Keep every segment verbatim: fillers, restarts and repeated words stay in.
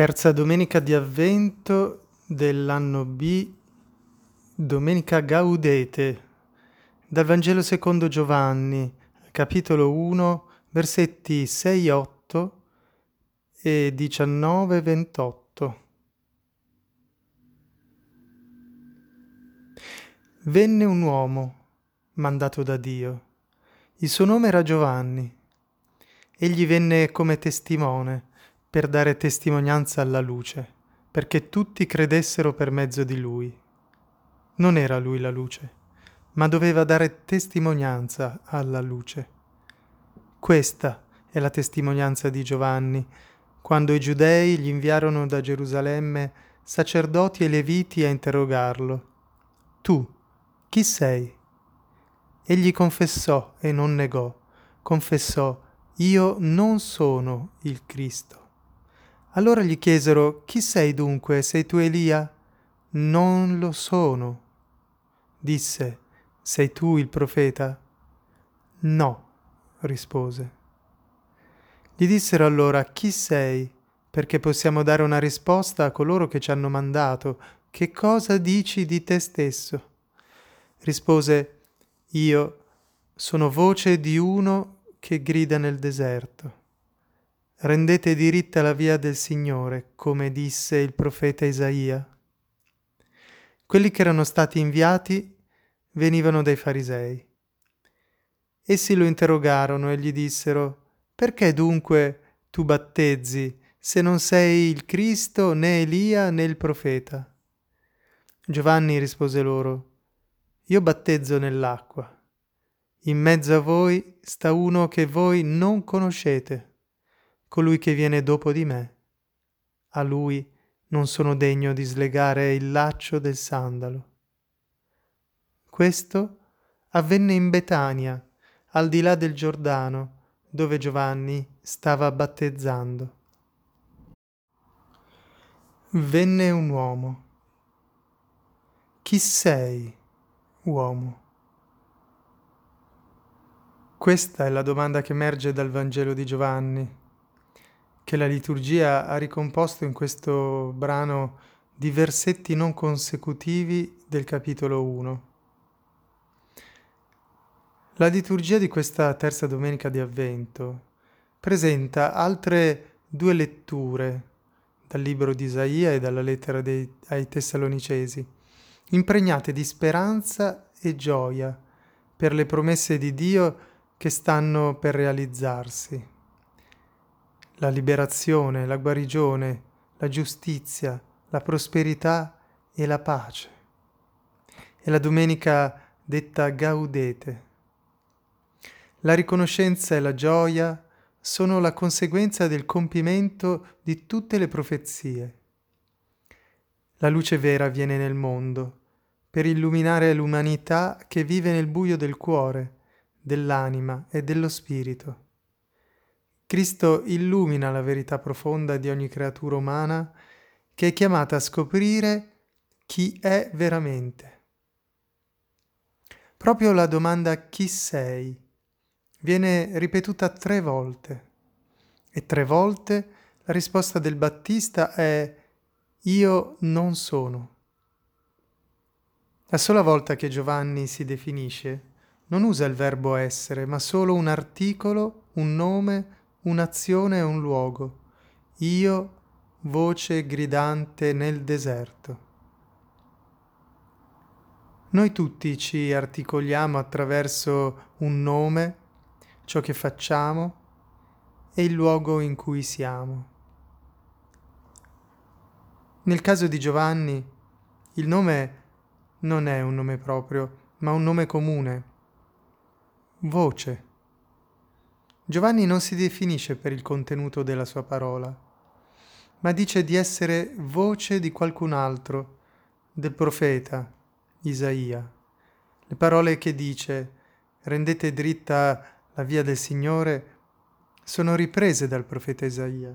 Terza domenica di Avvento dell'anno B, domenica Gaudete, dal Vangelo secondo Giovanni, capitolo uno, versetti sei otto e diciannove ventotto. Venne un uomo mandato da Dio. Il suo nome era Giovanni. Egli venne come testimone per dare testimonianza alla luce, perché tutti credessero per mezzo di lui. Non era lui la luce, ma doveva dare testimonianza alla luce. Questa è la testimonianza di Giovanni, quando i giudei gli inviarono da Gerusalemme sacerdoti e leviti a interrogarlo. Tu, chi sei? Egli confessò e non negò. Confessò: io non sono il Cristo. Allora gli chiesero: chi sei dunque? Sei tu Elia? Non lo sono. Disse: sei tu il profeta? No, rispose. Gli dissero allora: chi sei? Perché possiamo dare una risposta a coloro che ci hanno mandato. Che cosa dici di te stesso? Rispose: io sono voce di uno che grida nel deserto. Rendete diritta la via del Signore, come disse il profeta Isaia. Quelli che erano stati inviati venivano dai farisei. Essi lo interrogarono e gli dissero: perché dunque tu battezzi, se non sei il Cristo, né Elia, né il profeta? Giovanni rispose loro: io battezzo nell'acqua. In mezzo a voi sta uno che voi non conoscete, colui che viene dopo di me. A lui non sono degno di slegare il laccio del sandalo. Questo avvenne in Betania, al di là del Giordano, dove Giovanni stava battezzando. Venne un uomo. Chi sei, uomo? Questa è la domanda che emerge dal Vangelo di Giovanni, che la liturgia ha ricomposto in questo brano di versetti non consecutivi del capitolo uno. La liturgia di questa terza domenica di Avvento presenta altre due letture dal libro di Isaia e dalla lettera dei, ai Tessalonicesi, impregnate di speranza e gioia per le promesse di Dio che stanno per realizzarsi. La liberazione, la guarigione, la giustizia, la prosperità e la pace. È la domenica detta Gaudete. La riconoscenza e la gioia sono la conseguenza del compimento di tutte le profezie. La luce vera viene nel mondo per illuminare l'umanità che vive nel buio del cuore, dell'anima e dello spirito. Cristo illumina la verità profonda di ogni creatura umana che è chiamata a scoprire chi è veramente. Proprio la domanda chi sei viene ripetuta tre volte e tre volte la risposta del Battista è io non sono. La sola volta che Giovanni si definisce non usa il verbo essere, ma solo un articolo, un nome, un'azione e un luogo. Io, voce gridante nel deserto. Noi tutti ci articoliamo attraverso un nome, ciò che facciamo e il luogo in cui siamo. Nel caso di Giovanni, il nome non è un nome proprio, ma un nome comune. Voce. Giovanni non si definisce per il contenuto della sua parola, ma dice di essere voce di qualcun altro, del profeta Isaia. Le parole che dice rendete dritta la via del Signore sono riprese dal profeta Isaia.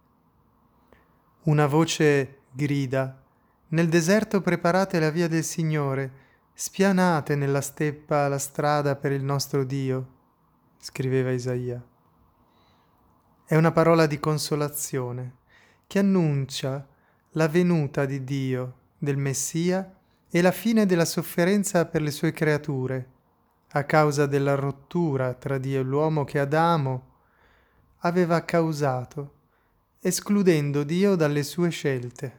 Una voce grida: nel deserto preparate la via del Signore, spianate nella steppa la strada per il nostro Dio, scriveva Isaia. È una parola di consolazione che annuncia la venuta di Dio, del Messia, e la fine della sofferenza per le sue creature, a causa della rottura tra Dio e l'uomo che Adamo aveva causato, escludendo Dio dalle sue scelte.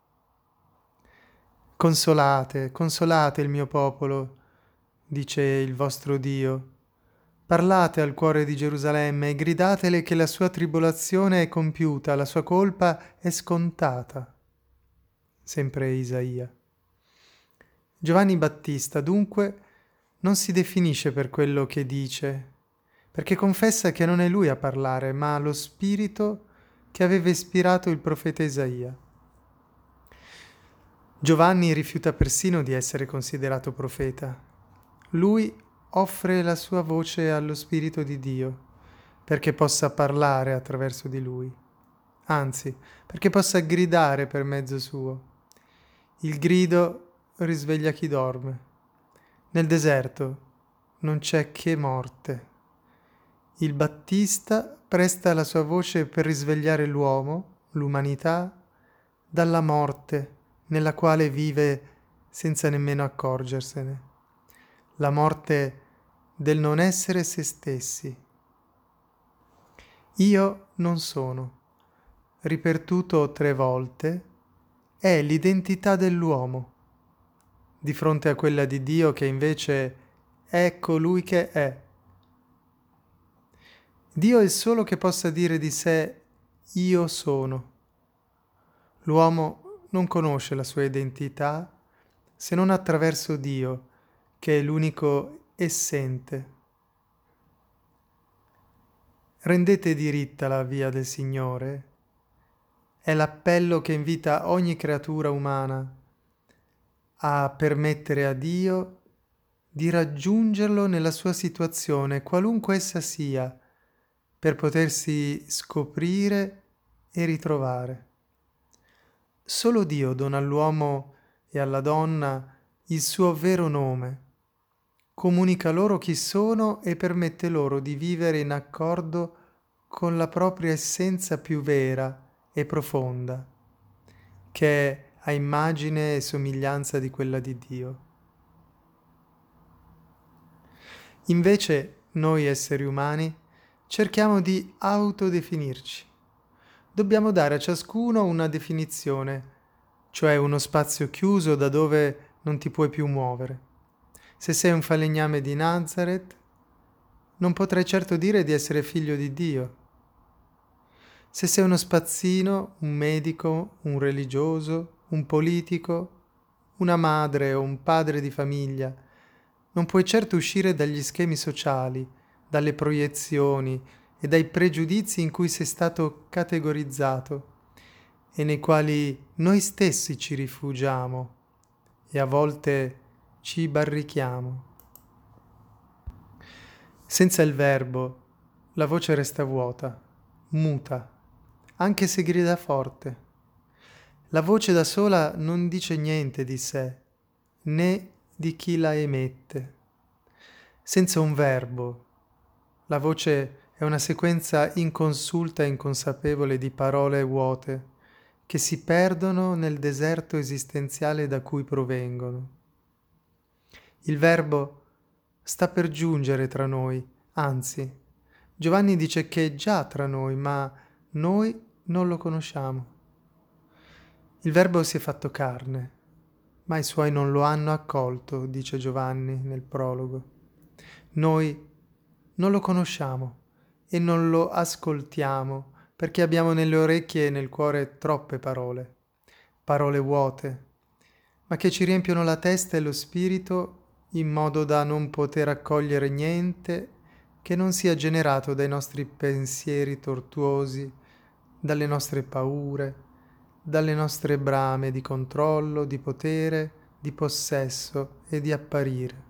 Consolate, consolate il mio popolo, dice il vostro Dio. Parlate al cuore di Gerusalemme e gridatele che la sua tribolazione è compiuta, la sua colpa è scontata. Sempre Isaia. Giovanni Battista, dunque, non si definisce per quello che dice, perché confessa che non è lui a parlare, ma lo Spirito che aveva ispirato il profeta Isaia. Giovanni rifiuta persino di essere considerato profeta. Lui offre la sua voce allo Spirito di Dio, perché possa parlare attraverso di lui, anzi, perché possa gridare per mezzo suo. Il grido risveglia chi dorme. Nel deserto non c'è che morte. Il Battista presta la sua voce per risvegliare l'uomo, l'umanità, dalla morte nella quale vive senza nemmeno accorgersene. La morte del non essere se stessi. Io non sono, ripetuto tre volte, è l'identità dell'uomo, di fronte a quella di Dio che invece è colui che è. Dio è il solo che possa dire di sé io sono. L'uomo non conosce la sua identità se non attraverso Dio, che è l'unico essente. Rendete diritta la via del Signore. È l'appello che invita ogni creatura umana a permettere a Dio di raggiungerlo nella sua situazione, qualunque essa sia, per potersi scoprire e ritrovare. Solo Dio dona all'uomo e alla donna il suo vero nome, comunica loro chi sono e permette loro di vivere in accordo con la propria essenza più vera e profonda, che è a immagine e somiglianza di quella di Dio. Invece noi esseri umani cerchiamo di autodefinirci. Dobbiamo dare a ciascuno una definizione, cioè uno spazio chiuso da dove non ti puoi più muovere. Se sei un falegname di Nazareth, non potrai certo dire di essere figlio di Dio. Se sei uno spazzino, un medico, un religioso, un politico, una madre o un padre di famiglia, non puoi certo uscire dagli schemi sociali, dalle proiezioni e dai pregiudizi in cui sei stato categorizzato e nei quali noi stessi ci rifugiamo e a volte ci barrichiamo. Senza il verbo, la voce resta vuota, muta, anche se grida forte. La voce da sola non dice niente di sé, né di chi la emette. Senza un verbo, la voce è una sequenza inconsulta e inconsapevole di parole vuote che si perdono nel deserto esistenziale da cui provengono. Il verbo sta per giungere tra noi, anzi, Giovanni dice che è già tra noi, ma noi non lo conosciamo. Il verbo si è fatto carne, ma i suoi non lo hanno accolto, dice Giovanni nel prologo. Noi non lo conosciamo e non lo ascoltiamo perché abbiamo nelle orecchie e nel cuore troppe parole, parole vuote, ma che ci riempiono la testa e lo spirito in modo da non poter accogliere niente che non sia generato dai nostri pensieri tortuosi, dalle nostre paure, dalle nostre brame di controllo, di potere, di possesso e di apparire.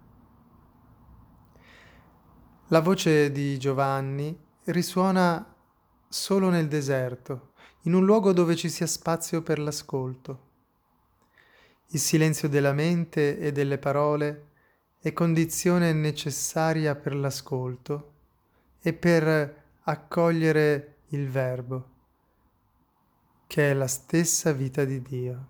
La voce di Giovanni risuona solo nel deserto, in un luogo dove ci sia spazio per l'ascolto. Il silenzio della mente e delle parole è condizione necessaria per l'ascolto e per accogliere il verbo. che è la stessa vita di Dio.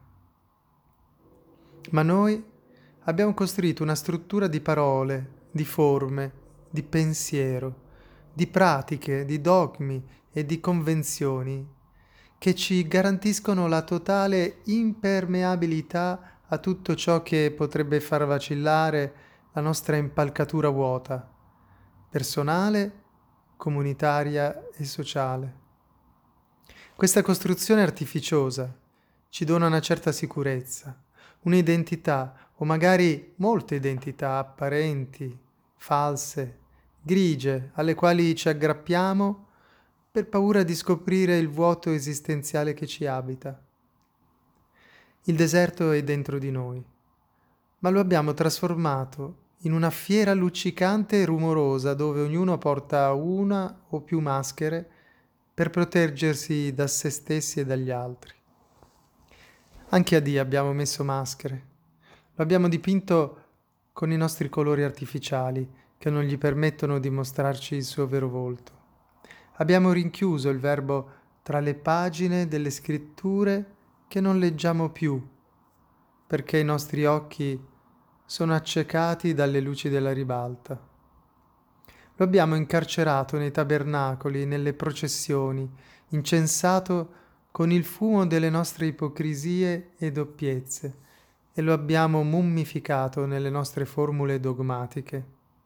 Ma noi abbiamo costruito una struttura di parole, di forme, di pensiero, di pratiche, di dogmi e di convenzioni che ci garantiscono la totale impermeabilità a tutto ciò che potrebbe far vacillare la nostra impalcatura vuota, personale, comunitaria e sociale. Questa costruzione artificiosa ci dona una certa sicurezza, un'identità o magari molte identità apparenti, false, grigie, alle quali ci aggrappiamo per paura di scoprire il vuoto esistenziale che ci abita. Il deserto è dentro di noi, ma lo abbiamo trasformato in una fiera luccicante e rumorosa dove ognuno porta una o più maschere per proteggersi da se stessi e dagli altri. Anche a Dio abbiamo messo maschere. Lo abbiamo dipinto con i nostri colori artificiali che non gli permettono di mostrarci il suo vero volto. Abbiamo rinchiuso il Verbo tra le pagine delle scritture che non leggiamo più, perché i nostri occhi sono accecati dalle luci della ribalta. Lo abbiamo incarcerato nei tabernacoli, nelle processioni, incensato con il fumo delle nostre ipocrisie e doppiezze, e lo abbiamo mummificato nelle nostre formule dogmatiche.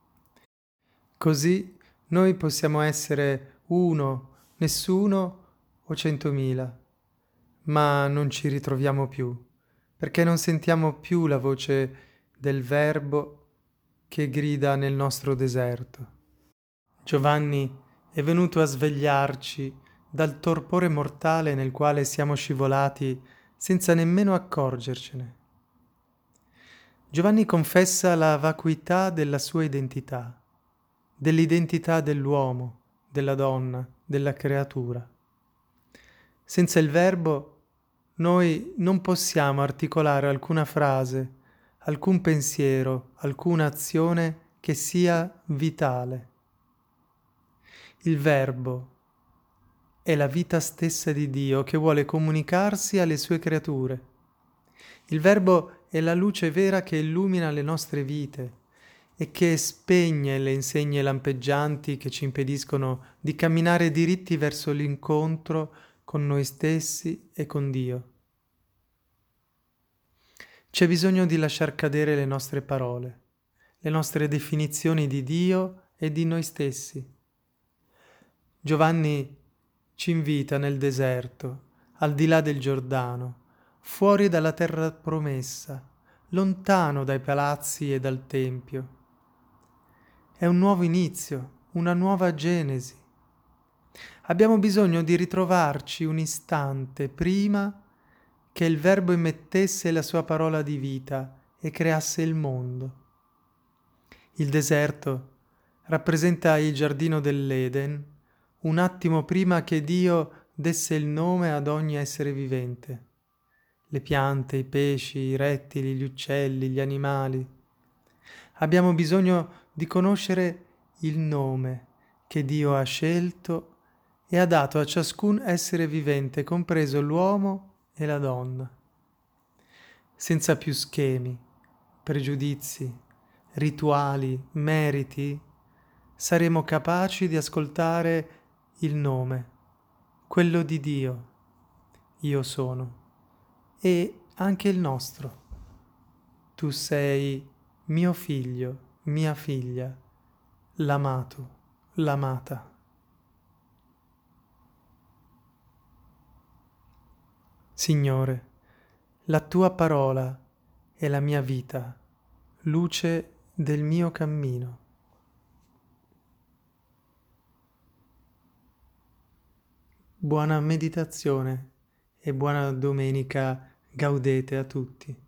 Così noi possiamo essere uno, nessuno o centomila, ma non ci ritroviamo più, perché non sentiamo più la voce del Verbo che grida nel nostro deserto. Giovanni è venuto a svegliarci dal torpore mortale nel quale siamo scivolati senza nemmeno accorgercene. Giovanni confessa la vacuità della sua identità, dell'identità dell'uomo, della donna, della creatura. Senza il Verbo noi non possiamo articolare alcuna frase, alcun pensiero, alcuna azione che sia vitale. Il Verbo è la vita stessa di Dio che vuole comunicarsi alle sue creature. Il Verbo è la luce vera che illumina le nostre vite e che spegne le insegne lampeggianti che ci impediscono di camminare diritti verso l'incontro con noi stessi e con Dio. C'è bisogno di lasciar cadere le nostre parole, le nostre definizioni di Dio e di noi stessi. Giovanni ci invita nel deserto, al di là del Giordano, fuori dalla terra promessa, lontano dai palazzi e dal Tempio. È un nuovo inizio, una nuova genesi. Abbiamo bisogno di ritrovarci un istante prima che il Verbo immettesse la sua parola di vita e creasse il mondo. Il deserto rappresenta il giardino dell'Eden, un attimo prima che Dio desse il nome ad ogni essere vivente. Le piante, i pesci, i rettili, gli uccelli, gli animali. Abbiamo bisogno di conoscere il nome che Dio ha scelto e ha dato a ciascun essere vivente, compreso l'uomo e la donna. Senza più schemi, pregiudizi, rituali, meriti, saremo capaci di ascoltare il nome, quello di Dio, io sono, e anche il nostro. Tu sei mio figlio, mia figlia, l'amato, l'amata. Signore, la tua parola è la mia vita, luce del mio cammino. Buona meditazione e buona domenica, gaudete a tutti.